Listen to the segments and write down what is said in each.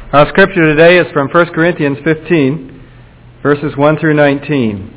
Our scripture today is from 1 Corinthians 15, verses 1 through 19.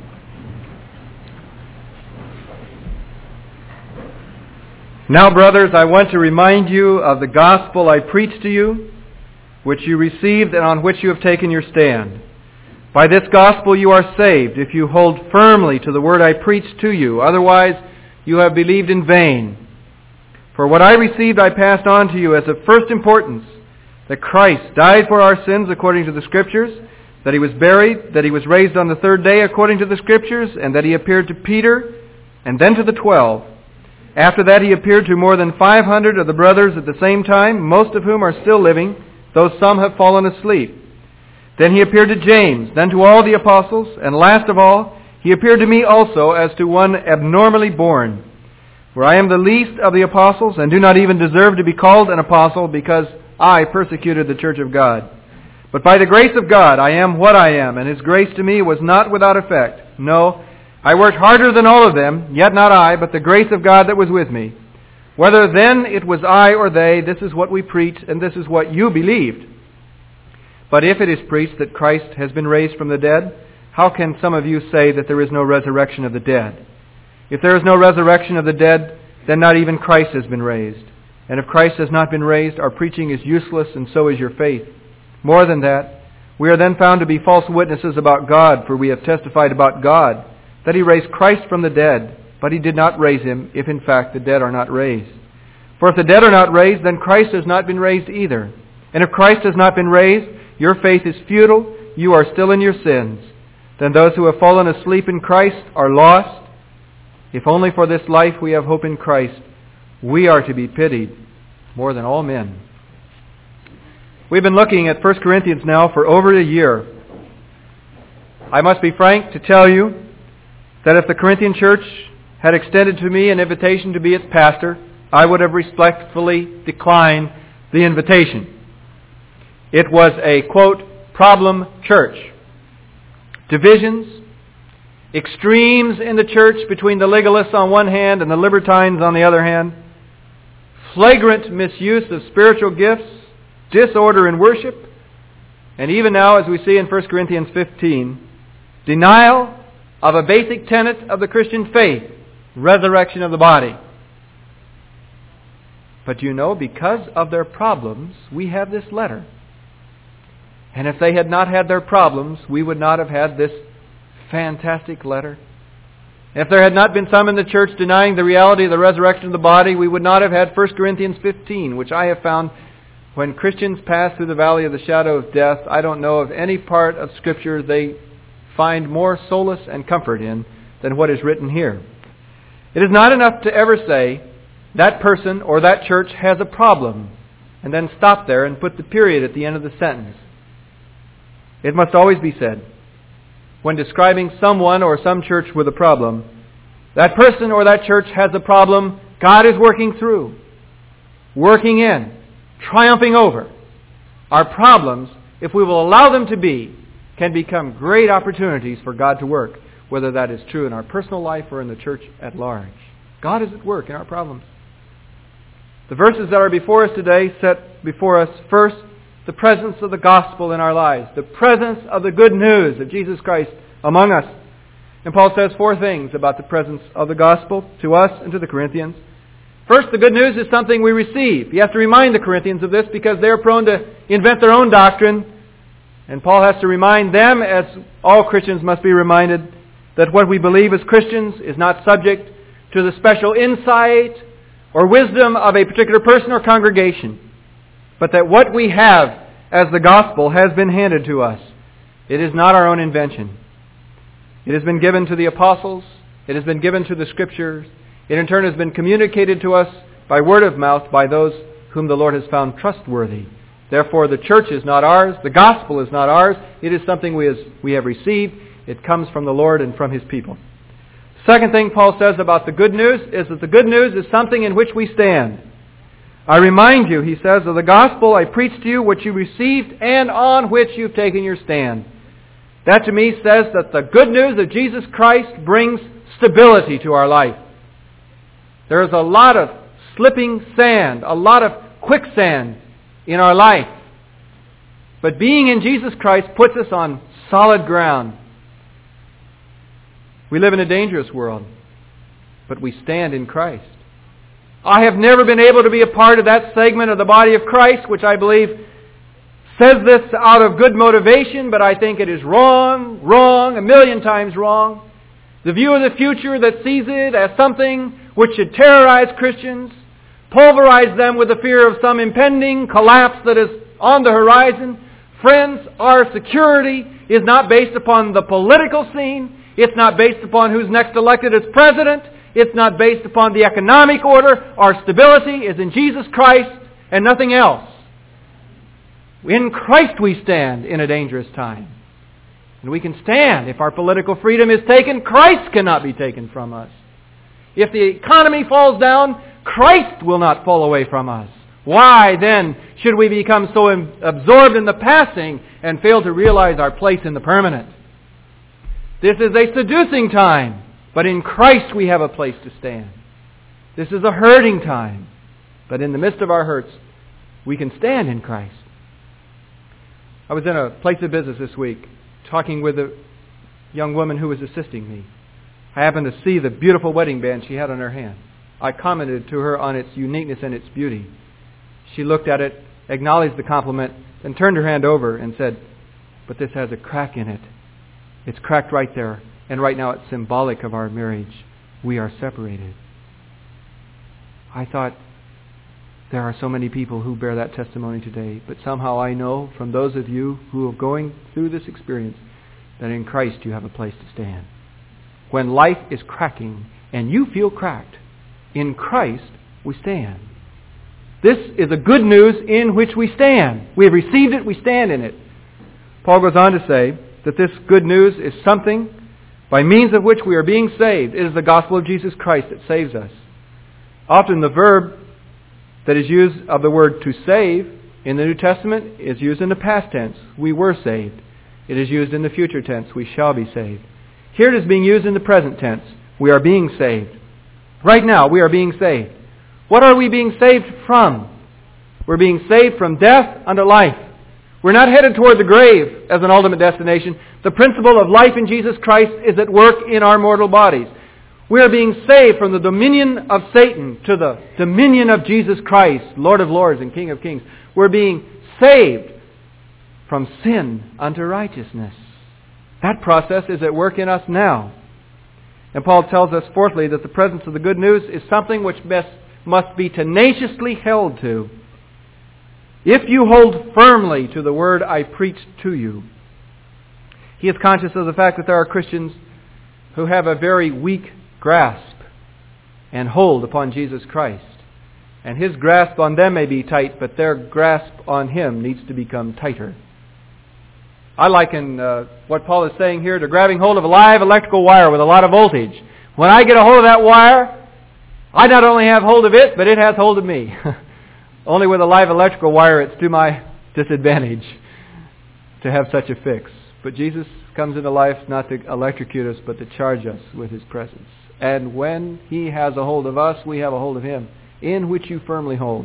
Now, brothers, I want to remind you of the gospel I preached to you, which you received and on which you have taken your stand. By this gospel you are saved, if you hold firmly to the word I preached to you. Otherwise, you have believed in vain. For what I received I passed on to you as of first importance, that Christ died for our sins according to the Scriptures, that He was buried, that He was raised on the third day according to the Scriptures, and that He appeared to Peter, and then to the 12. After that He appeared to more than 500 of the brothers at the same time, most of whom are still living, though some have fallen asleep. Then He appeared to James, then to all the apostles, and last of all, He appeared to me also as to one abnormally born. For I am the least of the apostles, and do not even deserve to be called an apostle, because I persecuted the church of God. But by the grace of God I am what I am, and His grace to me was not without effect. No, I worked harder than all of them, yet not I, but the grace of God that was with me. Whether then it was I or they, this is what we preach, and this is what you believed. But if it is preached that Christ has been raised from the dead, how can some of you say that there is no resurrection of the dead? If there is no resurrection of the dead, then not even Christ has been raised. And if Christ has not been raised, our preaching is useless, and so is your faith. More than that, we are then found to be false witnesses about God, for we have testified about God, that He raised Christ from the dead, but He did not raise Him, if in fact the dead are not raised. For if the dead are not raised, then Christ has not been raised either. And if Christ has not been raised, your faith is futile, you are still in your sins. Then those who have fallen asleep in Christ are lost. If only for this life we have hope in Christ, we are to be pitied more than all men. We've been looking at 1 Corinthians now for over a year. I must be frank to tell you that if the Corinthian church had extended to me an invitation to be its pastor, I would have respectfully declined the invitation. It was a, quote, problem church. Divisions, extremes in the church between the legalists on one hand and the libertines on the other hand, flagrant misuse of spiritual gifts, disorder in worship, and even now, as we see in 1 Corinthians 15, denial of a basic tenet of the Christian faith, resurrection of the body. But you know, because of their problems, we have this letter. And if they had not had their problems, we would not have had this fantastic letter. If there had not been some in the church denying the reality of the resurrection of the body, we would not have had 1 Corinthians 15, which I have found when Christians pass through the valley of the shadow of death, I don't know of any part of Scripture they find more solace and comfort in than what is written here. It is not enough to ever say, that person or that church has a problem, and then stop there and put the period at the end of the sentence. It must always be said, when describing someone or some church with a problem, that person or that church has a problem God is working through, working in, triumphing over. Our problems, if we will allow them to be, can become great opportunities for God to work, whether that is true in our personal life or in the church at large. God is at work in our problems. The verses that are before us today set before us first the presence of the gospel in our lives, the presence of the good news of Jesus Christ among us. And Paul says four things about the presence of the gospel to us and to the Corinthians. First, the good news is something we receive. You have to remind the Corinthians of this because they're prone to invent their own doctrine. And Paul has to remind them, as all Christians must be reminded, that what we believe as Christians is not subject to the special insight or wisdom of a particular person or congregation, but that what we have as the gospel has been handed to us. It is not our own invention. It has been given to the apostles. It has been given to the Scriptures. It in turn has been communicated to us by word of mouth by those whom the Lord has found trustworthy. Therefore, the church is not ours. The gospel is not ours. It is something we have received. It comes from the Lord and from His people. Second thing Paul says about the good news is that the good news is something in which we stand. I remind you, he says, of the gospel I preached to you, which you received and on which you've taken your stand. That to me says that the good news of Jesus Christ brings stability to our life. There is a lot of slipping sand, a lot of quicksand in our life. But being in Jesus Christ puts us on solid ground. We live in a dangerous world, but we stand in Christ. I have never been able to be a part of that segment of the body of Christ, which I believe says this out of good motivation, but I think it is wrong, a million times wrong. The view of the future that sees it as something which should terrorize Christians, pulverize them with the fear of some impending collapse that is on the horizon. Friends, our security is not based upon the political scene. It's not based upon who's next elected as president. It's not based upon the economic order. Our stability is in Jesus Christ and nothing else. In Christ we stand in a dangerous time. And we can stand. If our political freedom is taken, Christ cannot be taken from us. If the economy falls down, Christ will not fall away from us. Why then should we become so absorbed in the passing and fail to realize our place in the permanent? This is a seducing time, but in Christ we have a place to stand. This is a hurting time, but in the midst of our hurts, we can stand in Christ. I was in a place of business this week, talking with a young woman who was assisting me. I happened to see the beautiful wedding band she had on her hand. I commented to her on its uniqueness and its beauty. She looked at it, acknowledged the compliment, then turned her hand over and said, "But this has a crack in it. It's cracked right there, and right now it's symbolic of our marriage. We are separated." I thought, there are so many people who bear that testimony today, but somehow I know from those of you who are going through this experience that in Christ you have a place to stand. When life is cracking and you feel cracked, in Christ we stand. This is a good news in which we stand. We have received it, we stand in it. Paul goes on to say that this good news is something by means of which we are being saved. It is the gospel of Jesus Christ that saves us. Often the verb that is used of the word to save in the New Testament is used in the past tense. We were saved. It is used in the future tense. We shall be saved. Here it is being used in the present tense. We are being saved. Right now we are being saved. What are we being saved from? We're being saved from death unto life. We're not headed toward the grave as an ultimate destination. The principle of life in Jesus Christ is at work in our mortal bodies. We are being saved from the dominion of Satan to the dominion of Jesus Christ, Lord of Lords and King of Kings. We're being saved from sin unto righteousness. That process is at work in us now. And Paul tells us, fourthly, that the presence of the good news is something which must be tenaciously held to. If you hold firmly to the word I preached to you. He is conscious of the fact that there are Christians who have a very weak grasp and hold upon Jesus Christ. And his grasp on them may be tight, but their grasp on him needs to become tighter. I liken what Paul is saying here to grabbing hold of a live electrical wire with a lot of voltage. When I get a hold of that wire, I not only have hold of it, but it has hold of me. Only with a live electrical wire, it's to my disadvantage to have such a fix. But Jesus comes into life not to electrocute us, but to charge us with his presence. And when he has a hold of us, we have a hold of him, in which you firmly hold.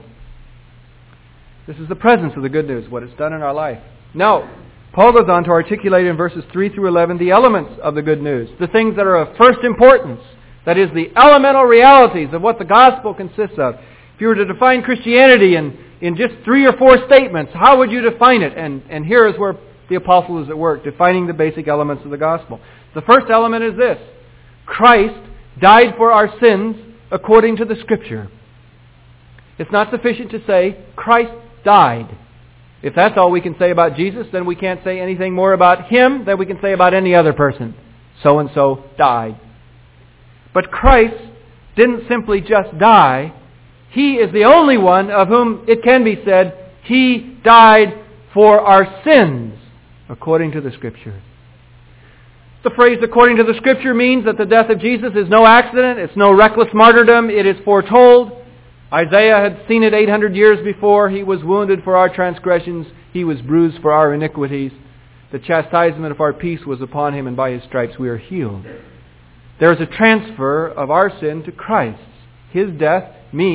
This is the presence of the good news, what it's done in our life. Now, Paul goes on to articulate in verses 3 through 11 the elements of the good news, the things that are of first importance. That is, the elemental realities of what the gospel consists of. If you were to define Christianity in just 3 or 4 statements, how would you define it? And here is where the apostle is at work, defining the basic elements of the gospel. The first element is this: Christ died for our sins according to the Scripture. It's not sufficient to say, Christ died. If that's all we can say about Jesus, then we can't say anything more about him than we can say about any other person. So-and-so died. But Christ didn't simply just die. He is the only one of whom it can be said, he died for our sins, according to the Scripture. The phrase according to the Scripture means that the death of Jesus is no accident, it's no reckless martyrdom, it is foretold. Isaiah had seen it 800 years before. He was wounded for our transgressions, he was bruised for our iniquities. The chastisement of our peace was upon him, and by his stripes we are healed. There is a transfer of our sin to Christ. His death means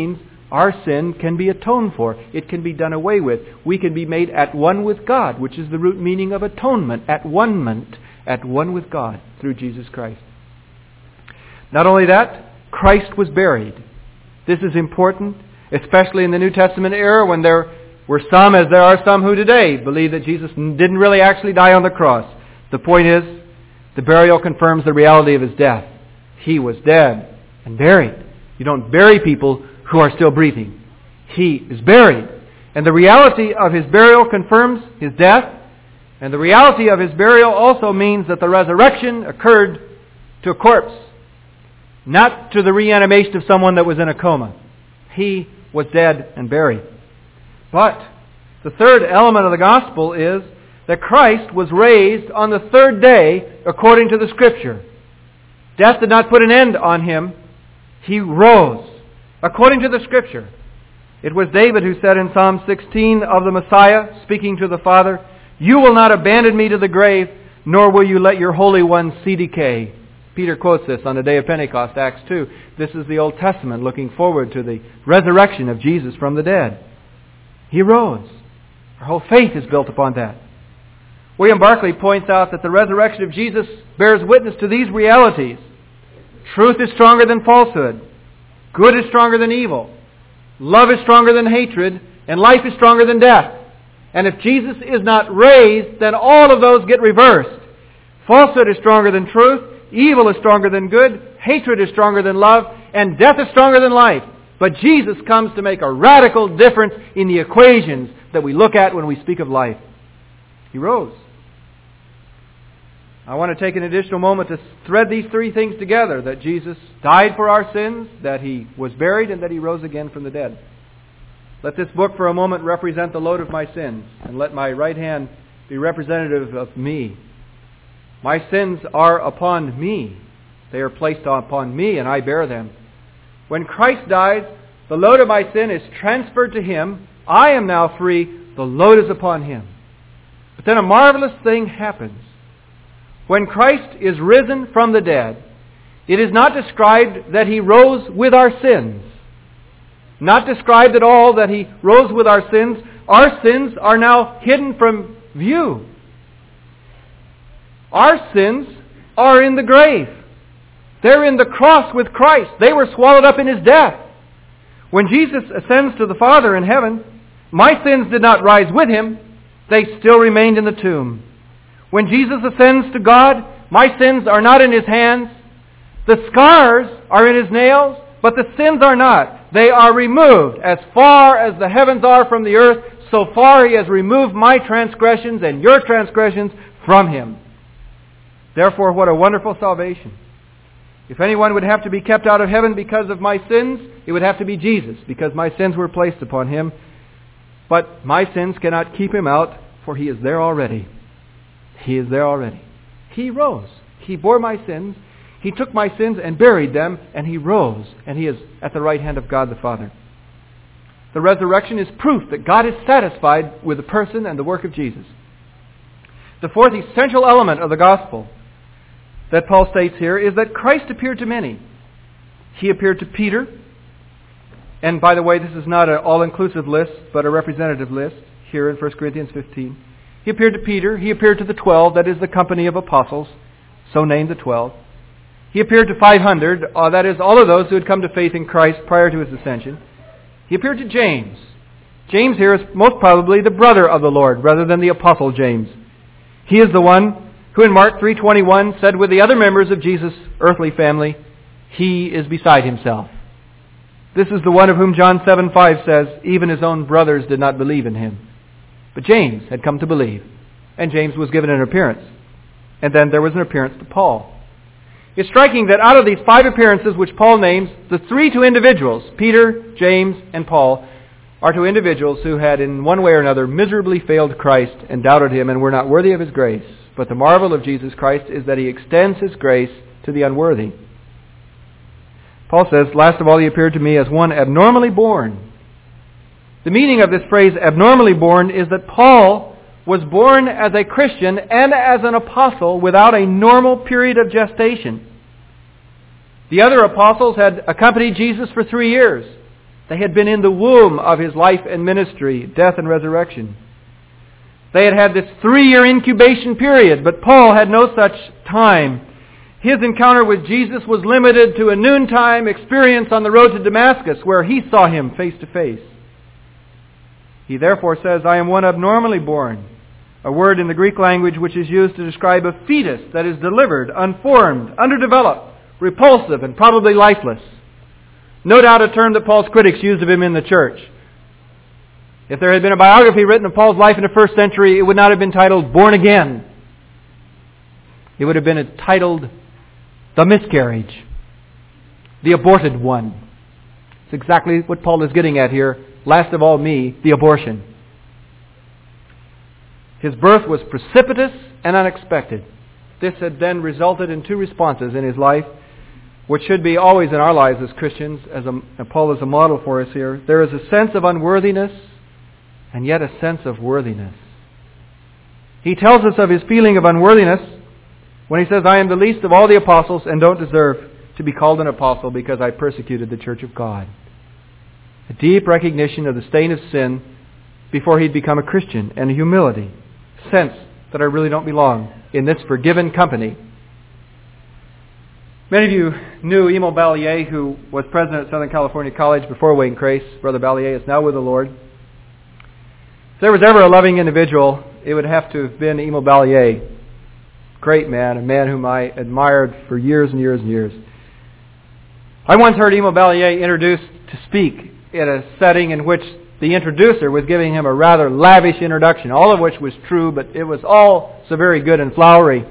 our sin can be atoned for. It can be done away with. We can be made at one with God, which is the root meaning of atonement, at one with God through Jesus Christ. Not only that, Christ was buried. This is important, especially in the New Testament era when there were some, as there are some who today, believe that Jesus didn't really actually die on the cross. The point is, the burial confirms the reality of His death. He was dead and buried. You don't bury people who are still breathing. He is buried. And the reality of His burial confirms His death. And the reality of His burial also means that the resurrection occurred to a corpse, not to the reanimation of someone that was in a coma. He was dead and buried. But the third element of the gospel is that Christ was raised on the third day according to the Scripture. Death did not put an end on Him. He rose according to the Scripture. It was David who said in Psalm 16 of the Messiah, speaking to the Father, "You will not abandon me to the grave, nor will you let your Holy One see decay." Peter quotes this on the day of Pentecost, Acts 2. This is the Old Testament looking forward to the resurrection of Jesus from the dead. He rose. Our whole faith is built upon that. William Barclay points out that the resurrection of Jesus bears witness to these realities. Truth is stronger than falsehood. Good is stronger than evil. Love is stronger than hatred. And life is stronger than death. And if Jesus is not raised, then all of those get reversed. Falsehood is stronger than truth. Evil is stronger than good. Hatred is stronger than love. And death is stronger than life. But Jesus comes to make a radical difference in the equations that we look at when we speak of life. He rose. I want to take an additional moment to thread these three things together: that Jesus died for our sins, that He was buried, and that He rose again from the dead. Let this book for a moment represent the load of my sins, and let my right hand be representative of me. My sins are upon me. They are placed upon me, and I bear them. When Christ dies, the load of my sin is transferred to Him. I am now free. The load is upon Him. But then a marvelous thing happens. When Christ is risen from the dead, it is not described that He rose with our sins. Not described at all that He rose with our sins. Our sins are now hidden from view. Our sins are in the grave. They're in the cross with Christ. They were swallowed up in His death. When Jesus ascends to the Father in heaven, my sins did not rise with Him. They still remained in the tomb. When Jesus ascends to God, my sins are not in His hands. The scars are in His nails, but the sins are not. They are removed. As far as the heavens are from the earth, so far He has removed my transgressions and your transgressions from Him. Therefore, what a wonderful salvation. If anyone would have to be kept out of heaven because of my sins, it would have to be Jesus, because my sins were placed upon Him. But my sins cannot keep Him out, for He is there already. He is there already. He rose. He bore my sins. He took my sins and buried them, and He rose, and He is at the right hand of God the Father. The resurrection is proof that God is satisfied with the person and the work of Jesus. The fourth essential element of the gospel that Paul states here is that Christ appeared to many. He appeared to Peter. And by the way, this is not an all-inclusive list, but a representative list here in 1 Corinthians 15. He appeared to Peter. He appeared to the 12, that is the company of apostles, so named the 12. He appeared to 500, that is all of those who had come to faith in Christ prior to His ascension. He appeared to James. James here is most probably the brother of the Lord, rather than the apostle James. He is the one who in Mark 3:21 said with the other members of Jesus' earthly family, He is beside Himself. This is the one of whom John 7:5 says, even His own brothers did not believe in Him. But James had come to believe, and James was given an appearance. And then there was an appearance to Paul. It's striking that out of these 5 appearances which Paul names, the 3 to individuals, Peter, James, and Paul, are to individuals who had in one way or another miserably failed Christ and doubted Him and were not worthy of His grace. But the marvel of Jesus Christ is that He extends His grace to the unworthy. Paul says, last of all, He appeared to me as one abnormally born. The meaning of this phrase, abnormally born, is that Paul was born as a Christian and as an apostle without a normal period of gestation. The other apostles had accompanied Jesus for 3 years. They had been in the womb of His life and ministry, death and resurrection. They had had this 3-year incubation period, but Paul had no such time. His encounter with Jesus was limited to a noontime experience on the road to Damascus, where he saw Him face to face. He therefore says, I am one abnormally born, a word in the Greek language which is used to describe a fetus that is delivered, unformed, underdeveloped, repulsive, and probably lifeless. No doubt a term that Paul's critics used of him in the church. If there had been a biography written of Paul's life in the first century, it would not have been titled Born Again. It would have been entitled The Miscarriage, The Aborted One. It's exactly what Paul is getting at here. Last of all me, the abortion. His birth was precipitous and unexpected. This had then resulted in 2 responses in his life, which should be always in our lives as Christians, and Paul is a model for us here. There is a sense of unworthiness and yet a sense of worthiness. He tells us of his feeling of unworthiness when he says, I am the least of all the apostles and don't deserve to be called an apostle because I persecuted the church of God. A deep recognition of the stain of sin before he'd become a Christian, and a humility, sense that I really don't belong in this forgiven company. Many of you knew Emil Ballier, who was president of Southern California College before Wayne Crace. Brother Ballier is now with the Lord. If there was ever a loving individual, it would have to have been Emil Ballier. Great man, a man whom I admired for years and years and years. I once heard Emil Ballier introduced to speak in a setting in which the introducer was giving him a rather lavish introduction, all of which was true, but it was all so very good and flowery.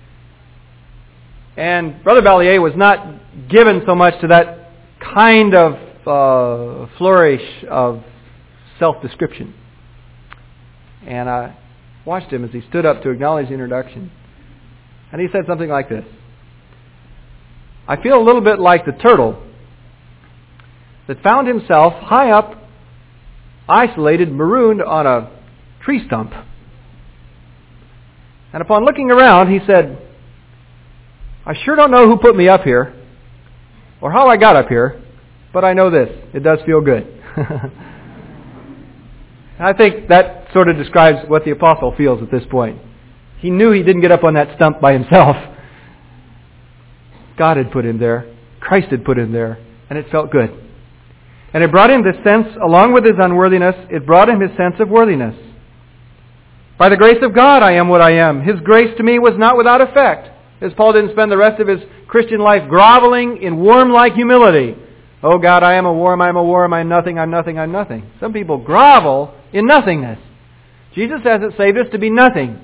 And Brother Ballier was not given so much to that kind of flourish of self-description. And I watched him as he stood up to acknowledge the introduction. And he said something like this. I feel a little bit like the turtle that found himself high up, isolated, marooned on a tree stump. And upon looking around, he said, I sure don't know who put me up here or how I got up here, but I know this. It does feel good. I think that sort of describes what the apostle feels at this point. He knew he didn't get up on that stump by himself. God had put him there. Christ had put him there. And it felt good. And it brought him this sense, along with his unworthiness, it brought him his sense of worthiness. By the grace of God I am what I am. His grace to me was not without effect. As Paul didn't spend the rest of his Christian life groveling in worm-like humility. Oh God, I am a worm, I'm nothing, I'm nothing, I'm nothing. Some people grovel in nothingness. Jesus hasn't saved us to be nothing.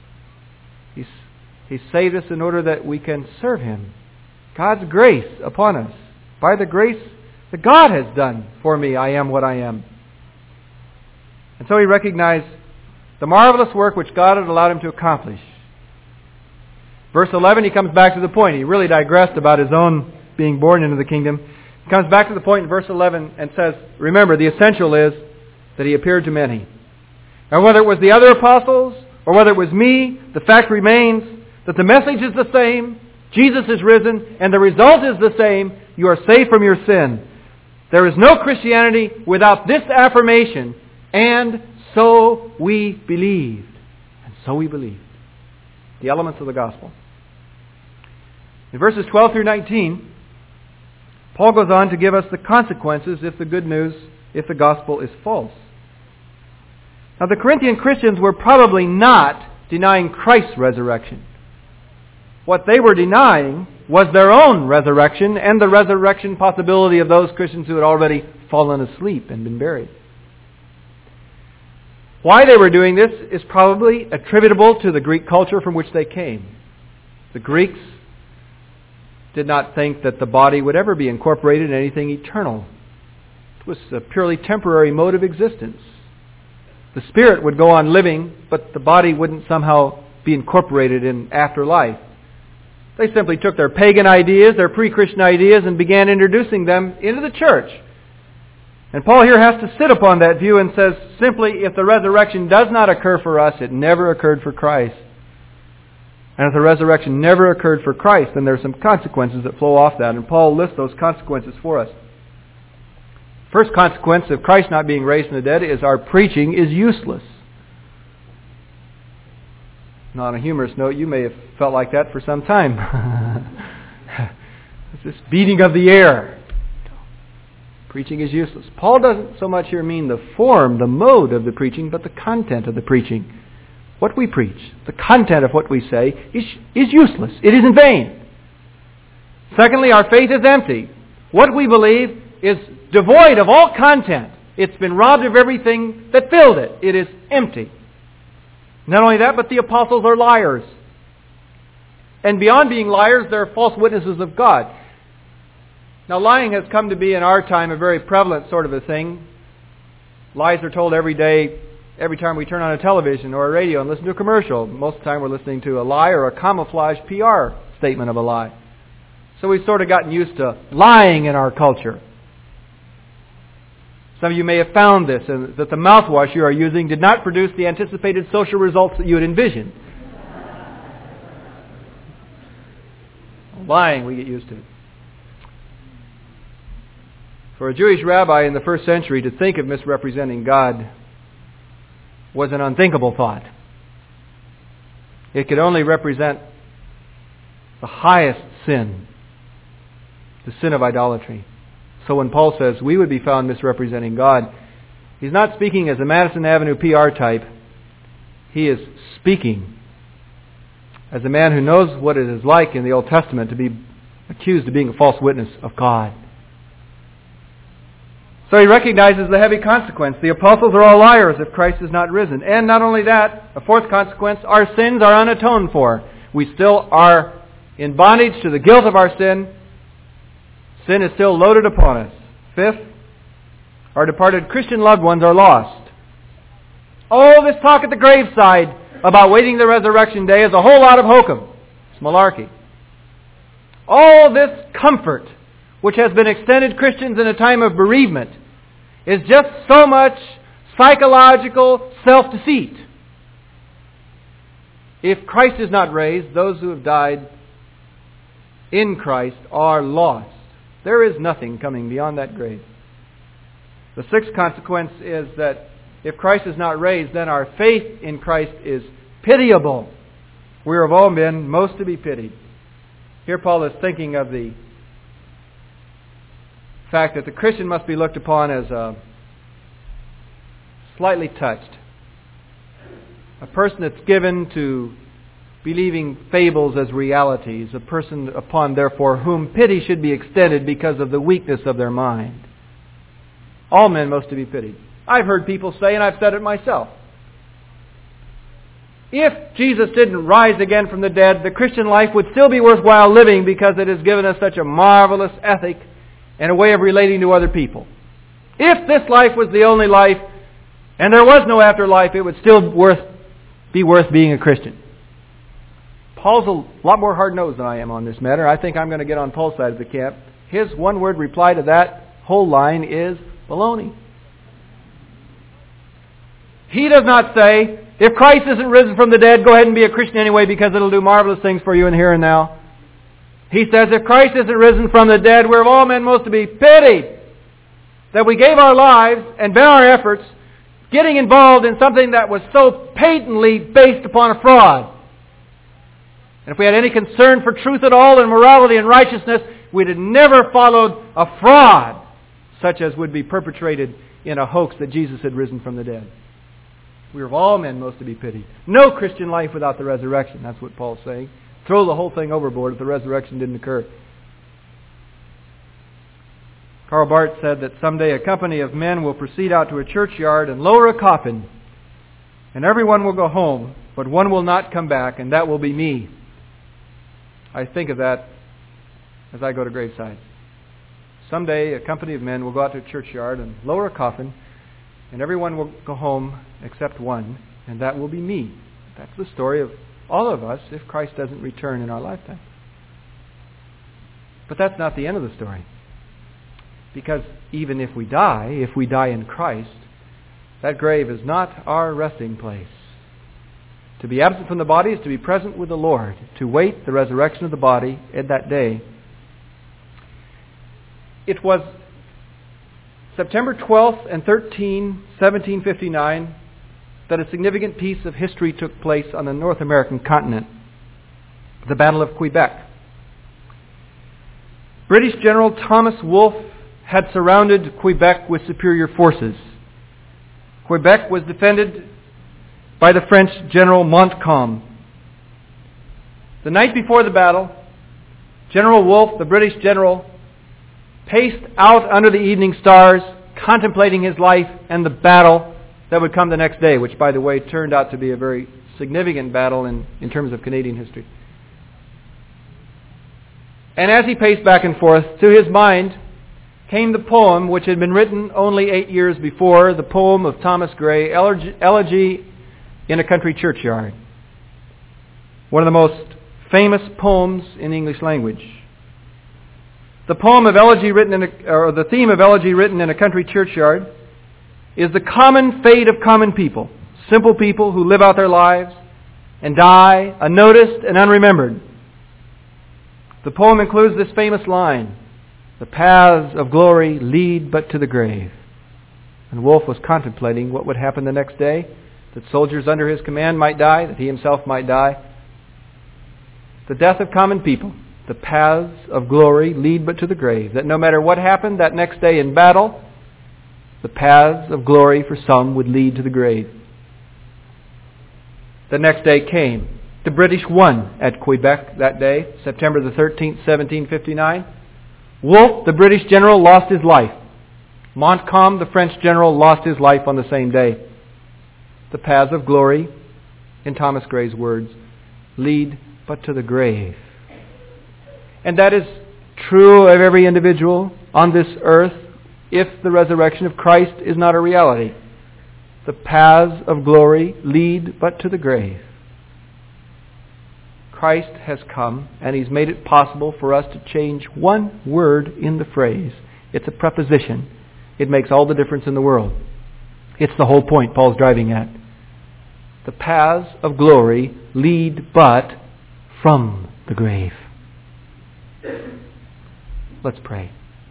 He's saved us in order that we can serve Him. God's grace upon us. By the grace that God has done for me, I am what I am. And so he recognized the marvelous work which God had allowed him to accomplish. Verse 11, he comes back to the point. He really digressed about his own being born into the kingdom. He comes back to the point in verse 11 and says, remember, the essential is that he appeared to many. And whether it was the other apostles or whether it was me, the fact remains that the message is the same, Jesus is risen, and the result is the same. You are saved from your sin. There is no Christianity without this affirmation, and so we believed. And so we believed. The elements of the gospel. In verses 12 through 19, Paul goes on to give us the consequences if the good news, if the gospel is false. Now the Corinthian Christians were probably not denying Christ's resurrection. What they were denying was their own resurrection and the resurrection possibility of those Christians who had already fallen asleep and been buried. Why they were doing this is probably attributable to the Greek culture from which they came. The Greeks did not think that the body would ever be incorporated in anything eternal. It was a purely temporary mode of existence. The spirit would go on living, but the body wouldn't somehow be incorporated in afterlife. They simply took their pagan ideas, their pre-Christian ideas, and began introducing them into the church. And Paul here has to sit upon that view and says, simply, if the resurrection does not occur for us, it never occurred for Christ. And if the resurrection never occurred for Christ, then there are some consequences that flow off that. And Paul lists those consequences for us. First consequence of Christ not being raised from the dead is our preaching is useless. Now, on a humorous note, you may have felt like that for some time. It's this beating of the air. Preaching is useless. Paul doesn't so much here mean the form, the mode of the preaching, but the content of the preaching. What we preach, the content of what we say, is useless. It is in vain. Secondly, our faith is empty. What we believe is devoid of all content. It's been robbed of everything that filled it. It is empty. Not only that, but the apostles are liars. And beyond being liars, they're false witnesses of God. Now, lying has come to be in our time a very prevalent sort of a thing. Lies are told every day, every time we turn on a television or a radio and listen to a commercial. Most of the time we're listening to a lie or a camouflage PR statement of a lie. So we've sort of gotten used to lying in our culture. Some of you may have found this, that the mouthwash you are using did not produce the anticipated social results that you had envisioned. Lying, we get used to. For a Jewish rabbi in the first century to think of misrepresenting God was an unthinkable thought. It could only represent the highest sin, the sin of idolatry. So when Paul says we would be found misrepresenting God, he's not speaking as a Madison Avenue PR type. He is speaking as a man who knows what it is like in the Old Testament to be accused of being a false witness of God. So he recognizes the heavy consequence. The apostles are all liars if Christ is not risen. And not only that, a fourth consequence, our sins are unatoned for. We still are in bondage to the guilt of our sin. Sin is still loaded upon us. Fifth, our departed Christian loved ones are lost. Oh, this talk at the graveside about waiting the resurrection day is a whole lot of hokum. It's malarkey. All this comfort which has been extended Christians in a time of bereavement is just so much psychological self-deceit. If Christ is not raised, those who have died in Christ are lost. There is nothing coming beyond that grave. The sixth consequence is that if Christ is not raised, then our faith in Christ is pitiable. We are of all men most to be pitied. Here Paul is thinking of the fact that the Christian must be looked upon as slightly touched. A person that's given to believing fables as realities. A person upon, therefore, whom pity should be extended because of the weakness of their mind. All men most to be pitied. I've heard people say, and I've said it myself, if Jesus didn't rise again from the dead, the Christian life would still be worthwhile living because it has given us such a marvelous ethic and a way of relating to other people. If this life was the only life and there was no afterlife, it would still be worth being a Christian. Paul's a lot more hard-nosed than I am on this matter. I think I'm going to get on Paul's side of the camp. His one-word reply to that whole line is baloney. He does not say, if Christ isn't risen from the dead, go ahead and be a Christian anyway because it'll do marvelous things for you in here and now. He says, if Christ isn't risen from the dead, we're of all men most to be pitied that we gave our lives and bent our efforts getting involved in something that was so patently based upon a fraud. And if we had any concern for truth at all and morality and righteousness, we'd have never followed a fraud such as would be perpetrated in a hoax that Jesus had risen from the dead. We are of all men most to be pitied. No Christian life without the resurrection. That's what Paul's saying. Throw the whole thing overboard if the resurrection didn't occur. Karl Barth said that someday a company of men will proceed out to a churchyard and lower a coffin, and everyone will go home, but one will not come back, and that will be me. I think of that as I go to gravesides. Someday a company of men will go out to a churchyard and lower a coffin, and everyone will go home except one, and that will be me. That's the story of all of us if Christ doesn't return in our lifetime. But that's not the end of the story. Because even if we die in Christ, that grave is not our resting place. To be absent from the body is to be present with the Lord, to wait the resurrection of the body at that day. It was September 12th and 1759, that a significant piece of history took place on the North American continent, the Battle of Quebec. British General Thomas Wolfe had surrounded Quebec with superior forces. Quebec was defended by the French General Montcalm. The night before the battle, General Wolfe, the British general, paced out under the evening stars, contemplating his life and the battle that would come the next day, which, by the way, turned out to be a very significant battle in terms of Canadian history. And as he paced back and forth, to his mind came the poem which had been written only 8 years before, the poem of Thomas Gray, Elegy in a Country Churchyard. One of the most famous poems in the English language. The poem of elegy or the theme of elegy written in a country churchyard is the common fate of common people, simple people who live out their lives and die unnoticed and unremembered. The poem includes this famous line, "The paths of glory lead but to the grave." And Wolfe was contemplating what would happen the next day, that soldiers under his command might die, that he himself might die. The death of common people, the paths of glory lead but to the grave. That no matter what happened that next day in battle, the paths of glory for some would lead to the grave. The next day came. The British won at Quebec that day, September the 13th, 1759. Wolfe, the British general, lost his life. Montcalm, the French general, lost his life on the same day. The paths of glory, in Thomas Gray's words, lead but to the grave. And that is true of every individual on this earth if the resurrection of Christ is not a reality. The paths of glory lead but to the grave. Christ has come, and He's made it possible for us to change one word in the phrase. It's a preposition. It makes all the difference in the world. It's the whole point Paul's driving at. The paths of glory lead but from the grave. Let's pray.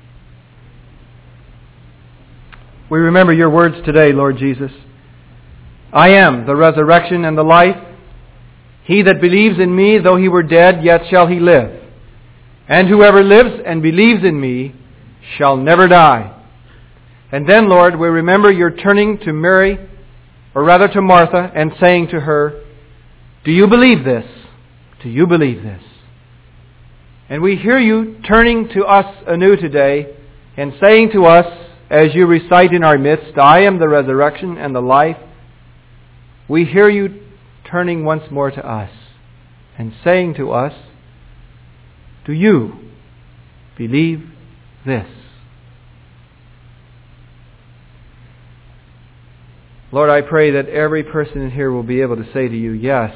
We remember your words today, Lord Jesus. I am the resurrection and the life. He that believes in me, though he were dead, yet shall he live. And whoever lives and believes in me shall never die. And then, Lord, we remember your turning to Mary, or rather to Martha, and saying to her, do you believe this? Do you believe this? And we hear you turning to us anew today and saying to us, as you recite in our midst, I am the resurrection and the life. We hear you turning once more to us and saying to us, do you believe this? Lord, I pray that every person in here will be able to say to you, yes.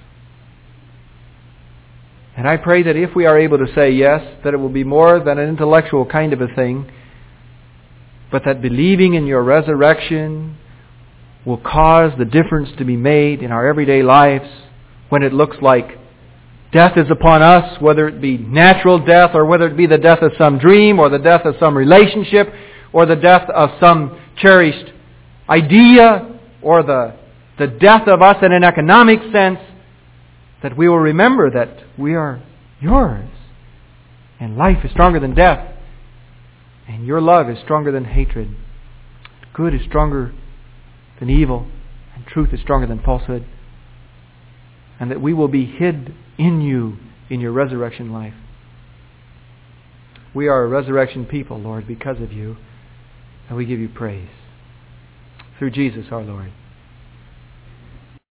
And I pray that if we are able to say yes, that it will be more than an intellectual kind of a thing, but that believing in your resurrection will cause the difference to be made in our everyday lives when it looks like death is upon us, whether it be natural death or whether it be the death of some dream or the death of some relationship or the death of some cherished idea or the death of us in an economic sense, that we will remember that we are yours and life is stronger than death and your love is stronger than hatred. Good is stronger than evil and truth is stronger than falsehood, and that we will be hid in you in your resurrection life. We are a resurrection people, Lord, because of you, and we give you praise. Through Jesus our Lord.